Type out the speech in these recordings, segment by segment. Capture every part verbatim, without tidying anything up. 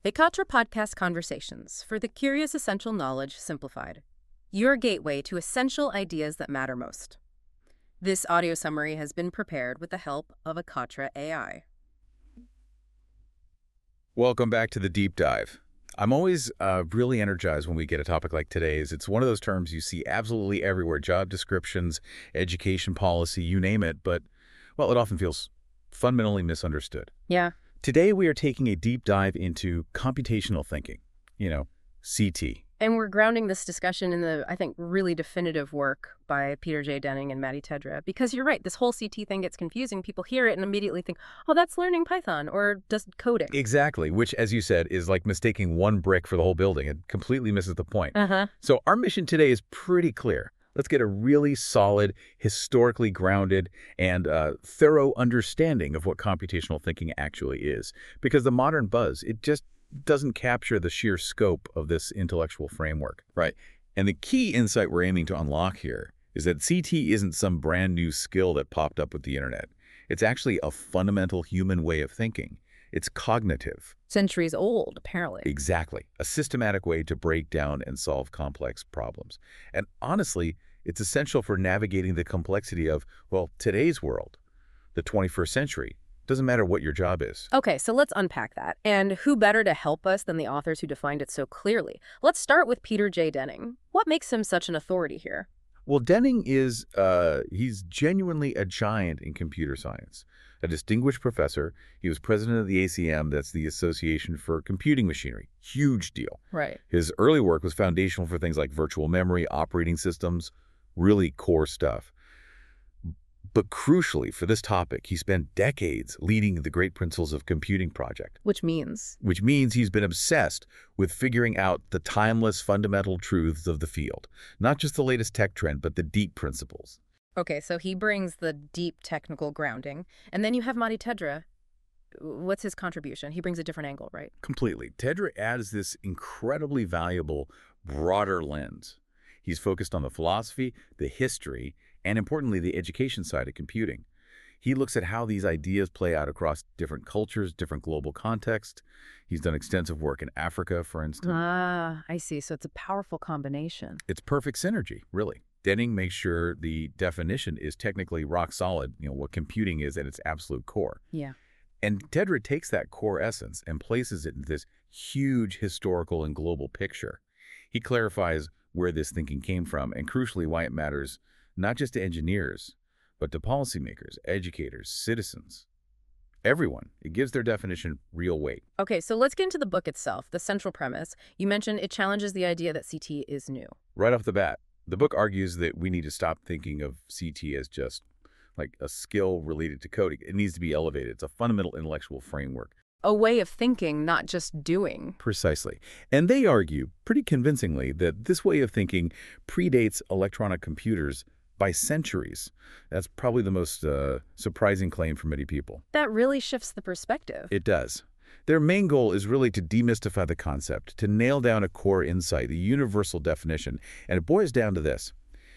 Vikatra Podcast Conversations for the curious essential knowledge simplified. Your gateway to essential ideas that matter most. This audio summary has been prepared with the help of Vikatra A I. Welcome back to the deep dive. I'm always uh, really energized when we get a topic like today's. It's one of those terms you see absolutely everywhere: job descriptions, education policy, you name it. But, well, it often feels fundamentally misunderstood. Yeah. Today, we are taking a deep dive into computational thinking, you know, C T. And we're grounding this discussion in the, I think, really definitive work by Peter J. Denning and Matti Tedra. Because you're right, this whole C T thing gets confusing. People hear it and immediately think, oh, that's learning Python or just coding. Exactly, which, as you said, is like mistaking one brick for the whole building. It completely misses the point. Uh-huh. So our mission today is pretty clear. Let's get a really solid, historically grounded, and uh, thorough understanding of what computational thinking actually is. Because the modern buzz, it just doesn't capture the sheer scope of this intellectual framework. Right. And the key insight we're aiming to unlock here is that C T isn't some brand new skill that popped up with the internet. It's actually a fundamental human way of thinking. It's cognitive. Centuries old, apparently. Exactly. A systematic way to break down and solve complex problems. And honestly, it's essential for navigating the complexity of, well, today's world, the twenty-first century. Doesn't matter what your job is. Okay, so let's unpack that. And who better to help us than the authors who defined it so clearly? Let's start with Peter J. Denning. What makes him such an authority here? Well, Denning is, uh, he's genuinely a giant in computer science. A distinguished professor. He was president of the A C M, that's the Association for Computing Machinery. Huge deal. Right. His early work was foundational for things like virtual memory, operating systems, really core stuff. But crucially, for this topic, he spent decades leading the Great Principles of Computing project. Which means? Which means he's been obsessed with figuring out the timeless fundamental truths of the field. Not just the latest tech trend, but the deep principles. Okay, so he brings the deep technical grounding. And then you have Matti Tedra. What's his contribution? He brings a different angle, right? Completely. Tedra adds this incredibly valuable, broader lens. He's focused on the philosophy, the history, and importantly, the education side of computing. He looks at how these ideas play out across different cultures, different global contexts. He's done extensive work in Africa, for instance. Ah, I see. So it's a powerful combination. It's perfect synergy, really. Denning makes sure the definition is technically rock solid, you know, what computing is at its absolute core. Yeah. And Tedra takes that core essence and places it in this huge historical and global picture. He clarifies where this thinking came from and, crucially, why it matters not just to engineers, but to policymakers, educators, citizens, everyone. It gives their definition real weight. Okay, so let's get into the book itself, the central premise. You mentioned it challenges the idea that C T is new. Right off the bat, the book argues that we need to stop thinking of C T as just like a skill related to coding. It needs to be elevated. It's a fundamental intellectual framework. A way of thinking, not just doing. Precisely. And they argue pretty convincingly that this way of thinking predates electronic computers by centuries. That's probably the most uh, surprising claim for many people. That really shifts the perspective. It does. Their main goal is really to demystify the concept, to nail down a core insight, the universal definition, and it boils down to this.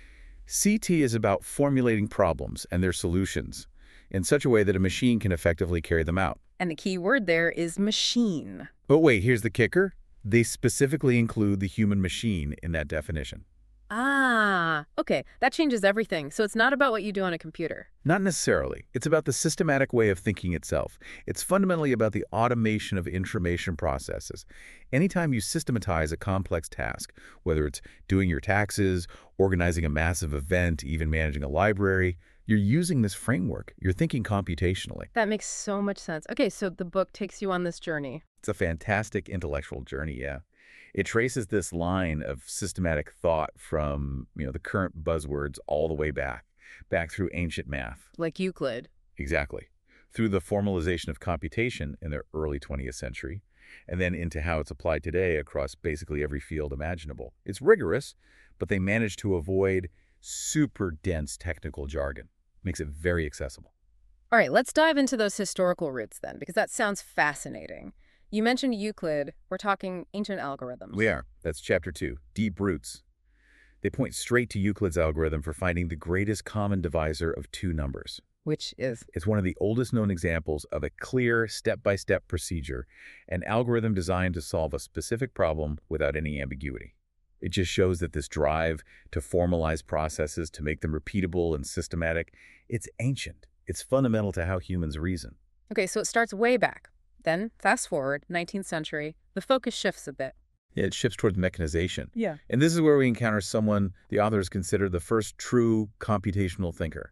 C T is about formulating problems and their solutions in such a way that a machine can effectively carry them out. And the key word there is machine. But wait, here's the kicker. They specifically include the human machine in that definition. Ah, okay. That changes everything. So it's not about what you do on a computer. Not necessarily. It's about the systematic way of thinking itself. It's fundamentally about the automation of information processes. Anytime you systematize a complex task, whether it's doing your taxes, organizing a massive event, even managing a library, you're using this framework. You're thinking computationally. That makes so much sense. Okay, so the book takes you on this journey. It's a fantastic intellectual journey, yeah. It traces this line of systematic thought from, you know, the current buzzwords all the way back, back through ancient math. Like Euclid. Exactly. Through the formalization of computation in the early twentieth century, and then into how it's applied today across basically every field imaginable. It's rigorous, but they manage to avoid super dense technical jargon. Makes it very accessible. All right, let's dive into those historical roots then, because that sounds fascinating. You mentioned Euclid. We're talking ancient algorithms. We are. That's chapter two, Deep Roots. They point straight to Euclid's algorithm for finding the greatest common divisor of two numbers. which is... It's one of the oldest known examples of a clear, step-by-step procedure, an algorithm designed to solve a specific problem without any ambiguity. It just shows that this drive to formalize processes, to make them repeatable and systematic, it's ancient. It's fundamental to how humans reason. Okay, so it starts way back. Then, fast forward, nineteenth century, the focus shifts a bit. Yeah, it shifts towards mechanization. Yeah. And this is where we encounter someone the authors consider the first true computational thinker,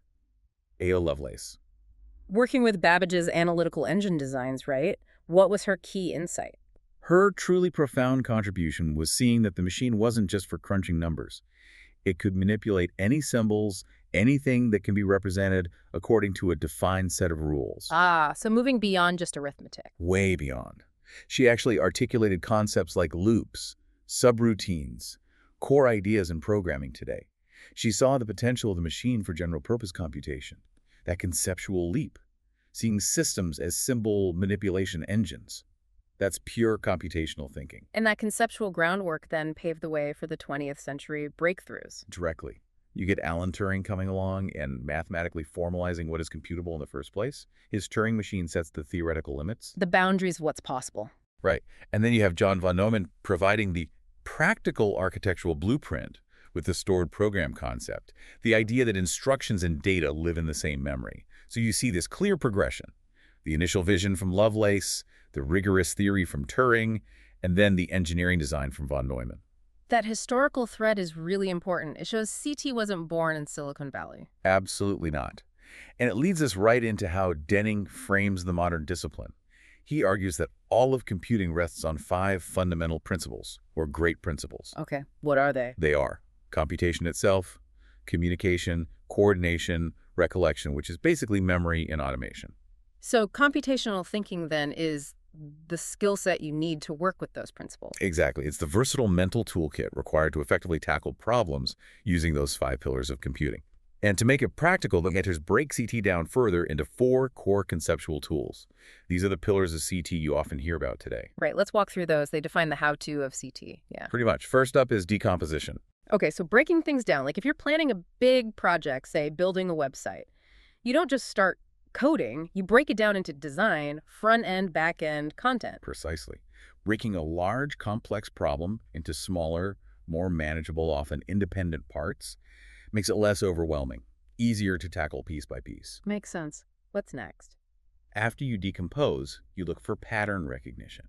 A O Lovelace. Working with Babbage's analytical engine designs, right? What was her key insight? Her truly profound contribution was seeing that the machine wasn't just for crunching numbers. It could manipulate any symbols, anything that can be represented according to a defined set of rules. Ah, so moving beyond just arithmetic. Way beyond. She actually articulated concepts like loops, subroutines, core ideas in programming today. She saw the potential of the machine for general-purpose computation, that conceptual leap, seeing systems as symbol manipulation engines. That's pure computational thinking. And that conceptual groundwork then paved the way for the twentieth century breakthroughs. Directly. You get Alan Turing coming along and mathematically formalizing what is computable in the first place. His Turing machine sets the theoretical limits. The boundaries of what's possible. Right. And then you have John von Neumann providing the practical architectural blueprint with the stored program concept, the idea that instructions and data live in the same memory. So you see this clear progression. The initial vision from Lovelace, the rigorous theory from Turing, and then the engineering design from von Neumann. That historical thread is really important. It shows C T wasn't born in Silicon Valley. Absolutely not. And it leads us right into how Denning frames the modern discipline. He argues that all of computing rests on five fundamental principles, or great principles. Okay, what are they? They are computation itself, communication, coordination, recollection, which is basically memory and automation. So computational thinking then is the skill set you need to work with those principles. Exactly. It's the versatile mental toolkit required to effectively tackle problems using those five pillars of computing. And to make it practical, the mentors break C T down further into four core conceptual tools. These are the pillars of C T you often hear about today. Right, let's walk through those. They define the how-to of C T. Yeah. Pretty much. First up is decomposition. Okay, so breaking things down. Like if you're planning a big project, say building a website, you don't just start coding, you break it down into design, front-end, back-end, content. Precisely. Breaking a large, complex problem into smaller, more manageable, often independent parts makes it less overwhelming, easier to tackle piece by piece. Makes sense. What's next? After you decompose, you look for pattern recognition.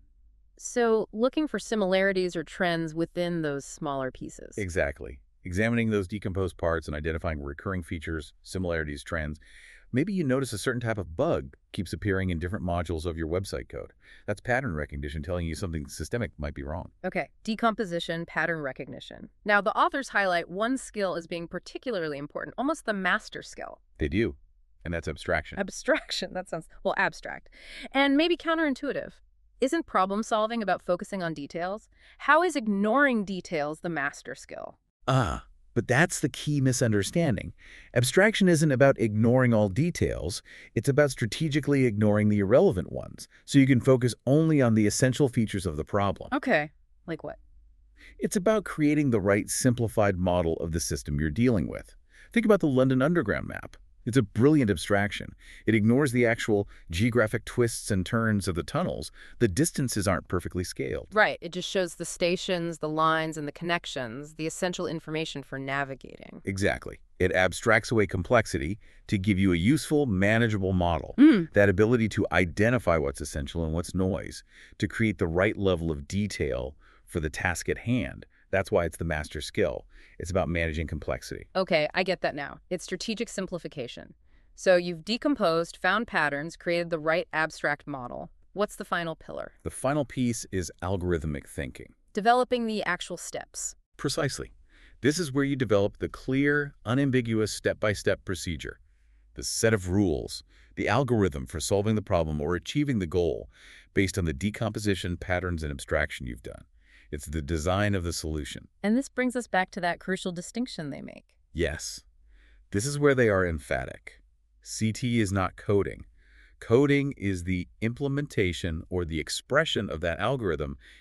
So looking for similarities or trends within those smaller pieces. Exactly. Examining those decomposed parts and identifying recurring features, similarities, trends. Maybe you notice a certain type of bug keeps appearing in different modules of your website code. That's pattern recognition telling you something systemic might be wrong. Okay, decomposition, pattern recognition. Now, the authors highlight one skill as being particularly important, almost the master skill. They do, and that's abstraction. Abstraction, that sounds, well, abstract. And maybe counterintuitive. Isn't problem solving about focusing on details? How is ignoring details the master skill? Ah. But that's the key misunderstanding. Abstraction isn't about ignoring all details. It's about strategically ignoring the irrelevant ones, so you can focus only on the essential features of the problem. Okay. Like what? It's about creating the right simplified model of the system you're dealing with. Think about the London Underground map. It's a brilliant abstraction. It ignores the actual geographic twists and turns of the tunnels. The distances aren't perfectly scaled. Right. It just shows the stations, the lines, and the connections, the essential information for navigating. Exactly. It abstracts away complexity to give you a useful, manageable model. Mm. That ability to identify what's essential and what's noise, to create the right level of detail for the task at hand. That's why it's the master skill. It's about managing complexity. Okay, I get that now. It's strategic simplification. So you've decomposed, found patterns, created the right abstract model. What's the final pillar? The final piece is algorithmic thinking. Developing the actual steps. Precisely. This is where you develop the clear, unambiguous step-by-step procedure, the set of rules, the algorithm for solving the problem or achieving the goal based on the decomposition, patterns, and abstraction you've done. It's the design of the solution. And this brings us back to that crucial distinction they make. Yes. This is where they are emphatic. C T is not coding. Coding is the implementation or the expression of that algorithm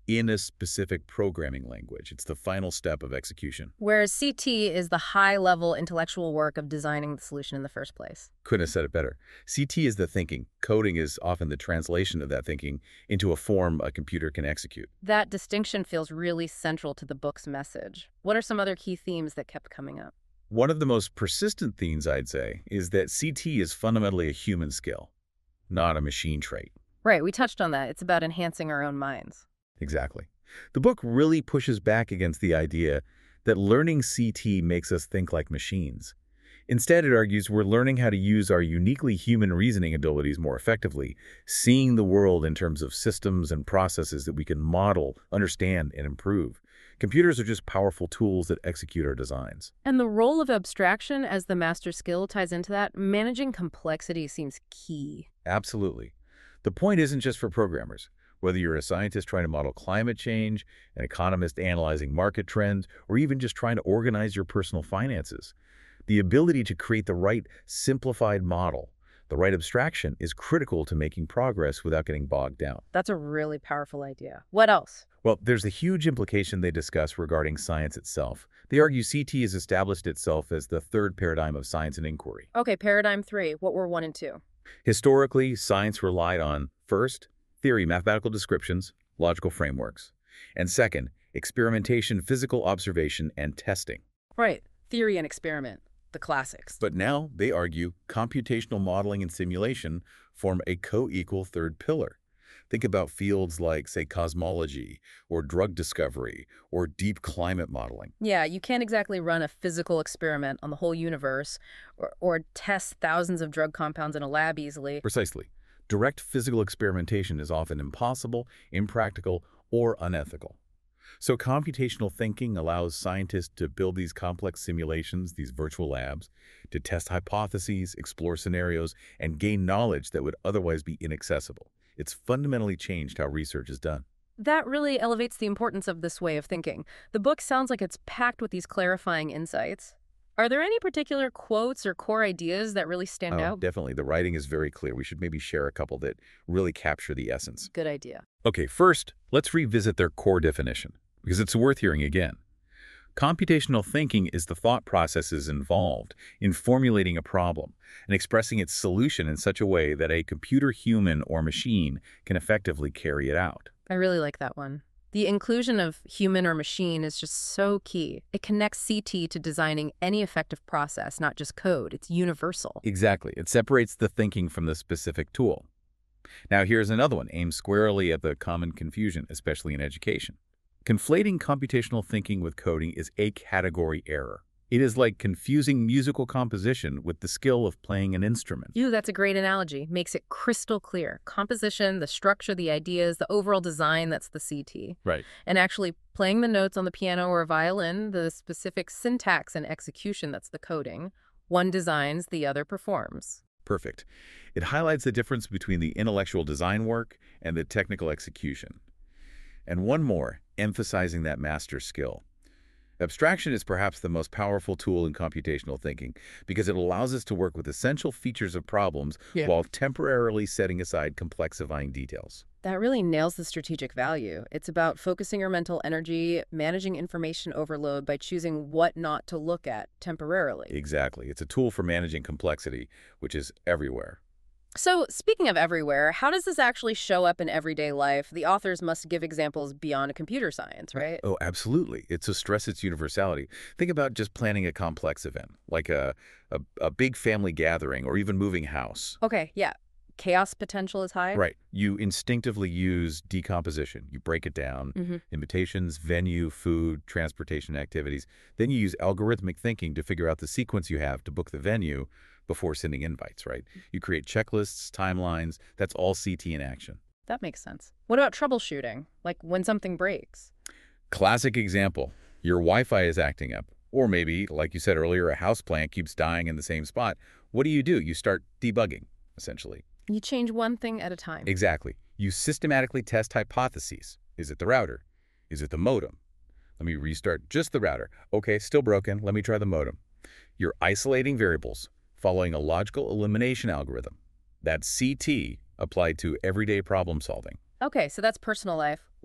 in a specific programming language. It's the final step of execution. Whereas C T is the high-level intellectual work of designing the solution in the first place. Couldn't have said it better. C T is the thinking. Coding is often the translation of that thinking into a form a computer can execute. That distinction feels really central to the book's message. What are some other key themes that kept coming up? One of the most persistent themes, I'd say, is that C T is fundamentally a human skill, not a machine trait. Right, we touched on that. It's about enhancing our own minds. Exactly. The book really pushes back against the idea that learning C T makes us think like machines. Instead, it argues we're learning how to use our uniquely human reasoning abilities more effectively, seeing the world in terms of systems and processes that we can model, understand, and improve. Computers are just powerful tools that execute our designs. And the role of abstraction as the master skill ties into that. Managing complexity seems key. Absolutely. The point isn't just for programmers. Whether you're a scientist trying to model climate change, an economist analyzing market trends, or even just trying to organize your personal finances, the ability to create the right simplified model, the right abstraction, is critical to making progress without getting bogged down. That's a really powerful idea. What else? Well, there's a huge implication they discuss regarding science itself. They argue C T has established itself as the third paradigm of science and inquiry. Okay, paradigm three. What were one and two? Historically, science relied on, first, theory, mathematical descriptions, logical frameworks, and second, experimentation, physical observation, and testing. Right, theory and experiment, the classics. But now, they argue, computational modeling and simulation form a co-equal third pillar. Think about fields like, say, cosmology, or drug discovery, or deep climate modeling. Yeah, you can't exactly run a physical experiment on the whole universe or, or test thousands of drug compounds in a lab easily. Precisely. Direct physical experimentation is often impossible, impractical, or unethical. So computational thinking allows scientists to build these complex simulations, these virtual labs, to test hypotheses, explore scenarios, and gain knowledge that would otherwise be inaccessible. It's fundamentally changed how research is done. That really elevates the importance of this way of thinking. The book sounds like it's packed with these clarifying insights. Are there any particular quotes or core ideas that really stand Oh, out? definitely. The writing is very clear. We should maybe share a couple that really capture the essence. Good idea. Okay, first, let's revisit their core definition, because it's worth hearing again. Computational thinking is the thought processes involved in formulating a problem and expressing its solution in such a way that a computer, human, or machine can effectively carry it out. I really like that one. The inclusion of human or machine is just so key. It connects C T to designing any effective process, not just code. It's universal. Exactly. It separates the thinking from the specific tool. Now, here's another one aimed squarely at the common confusion, especially in education. Conflating computational thinking with coding is a category error. It is like confusing musical composition with the skill of playing an instrument. Ew, that's a great analogy. Makes it crystal clear. Composition, the structure, the ideas, the overall design, that's the C T. Right. And actually playing the notes on the piano or violin, the specific syntax and execution, that's the coding. One designs, the other performs. Perfect. It highlights the difference between the intellectual design work and the technical execution. And one more, emphasizing that master skill. Abstraction is perhaps the most powerful tool in computational thinking because it allows us to work with essential features of problems Yeah. while temporarily setting aside complexifying details. That really nails the strategic value. It's about focusing your mental energy, managing information overload by choosing what not to look at temporarily. Exactly. It's a tool for managing complexity, which is everywhere. So, speaking of everywhere, how does this actually show up in everyday life? The authors must give examples beyond computer science, right? Oh, absolutely. It to stress its universality. Think about just planning a complex event, like a, a, a big family gathering or even moving house. Okay, yeah. Chaos potential is high? Right. You instinctively use decomposition. You break it down, Mm-hmm. invitations, venue, food, transportation activities. Then you use algorithmic thinking to figure out the sequence you have to book the venue before sending invites, right? You create checklists, timelines. That's all C T in action. That makes sense. What about troubleshooting? Like when something breaks? Classic example. Your Wi-Fi is acting up. Or maybe, like you said earlier, a houseplant keeps dying in the same spot. What do you do? You start debugging, essentially. You change one thing at a time. Exactly. You systematically test hypotheses. Is it the router? Is it the modem? Let me restart just the router. Okay, still broken. Let me try the modem. You're isolating variables, following a logical elimination algorithm. That's C T applied to everyday problem solving. Okay, so that's personal life.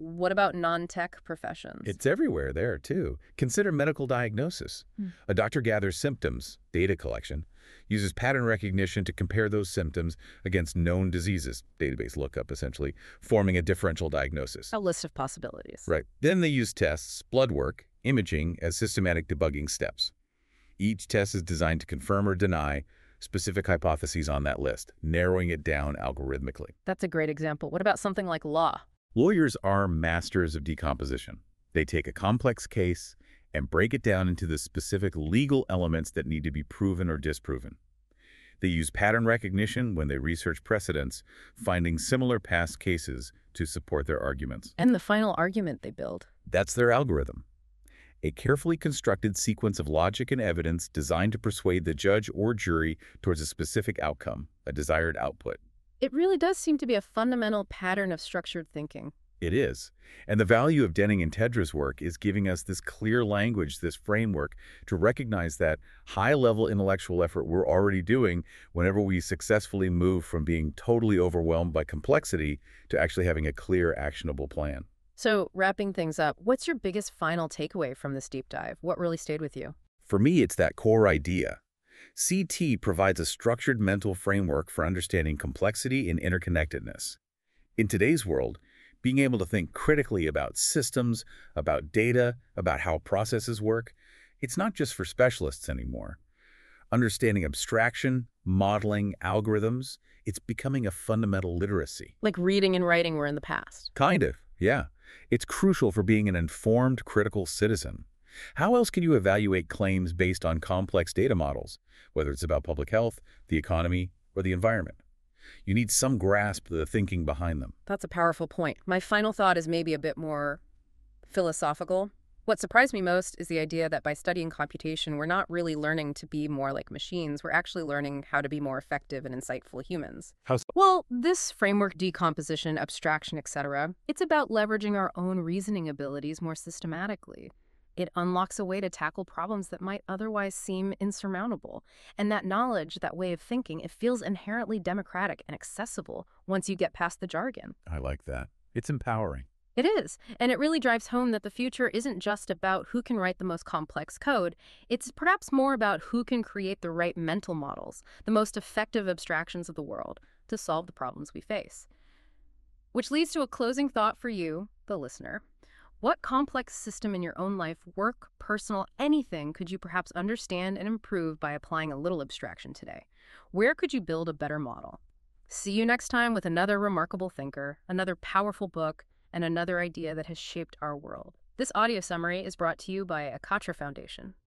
what about non-tech professions? It's everywhere there, too. Consider medical diagnosis. Hmm. A doctor gathers symptoms, data collection, uses pattern recognition to compare those symptoms against known diseases, database lookup essentially, forming a differential diagnosis. A list of possibilities. Right. Then they use tests, blood work, imaging as systematic debugging steps. Each test is designed to confirm or deny specific hypotheses on that list, narrowing it down algorithmically. That's a great example. What about something like law? Lawyers are masters of decomposition. They take a complex case and break it down into the specific legal elements that need to be proven or disproven. They use pattern recognition when they research precedents, finding similar past cases to support their arguments. And the final argument they build. That's their algorithm. A carefully constructed sequence of logic and evidence designed to persuade the judge or jury towards a specific outcome, a desired output. It really does seem to be a fundamental pattern of structured thinking. It is. And the value of Denning and Tedra's work is giving us this clear language, this framework, to recognize that high-level intellectual effort we're already doing whenever we successfully move from being totally overwhelmed by complexity to actually having a clear, actionable plan. So, wrapping things up, what's your biggest final takeaway from this deep dive? What really stayed with you? For me, it's that core idea. C T provides a structured mental framework for understanding complexity and interconnectedness. In today's world, being able to think critically about systems, about data, about how processes work, it's not just for specialists anymore. Understanding abstraction, modeling, algorithms, it's becoming a fundamental literacy. Like reading and writing were in the past. Kind of, yeah. It's crucial for being an informed, critical citizen. How else can you evaluate claims based on complex data models, whether it's about public health, the economy, or the environment? You need some grasp of the thinking behind them. That's a powerful point. My final thought is maybe a bit more philosophical. What surprised me most is the idea that by studying computation, we're not really learning to be more like machines. We're actually learning how to be more effective and insightful humans. How so? Well, this framework, decomposition, abstraction, et cetera, it's about leveraging our own reasoning abilities more systematically. It unlocks a way to tackle problems that might otherwise seem insurmountable. And that knowledge, that way of thinking, it feels inherently democratic and accessible once you get past the jargon. I like that. It's empowering. It is, and it really drives home that the future isn't just about who can write the most complex code. It's perhaps more about who can create the right mental models, the most effective abstractions of the world, to solve the problems we face. Which leads to a closing thought for you, the listener. What complex system in your own life, work, personal, anything, could you perhaps understand and improve by applying a little abstraction today? Where could you build a better model? See you next time with another remarkable thinker, another powerful book, and another idea that has shaped our world. This audio summary is brought to you by Akatra Foundation.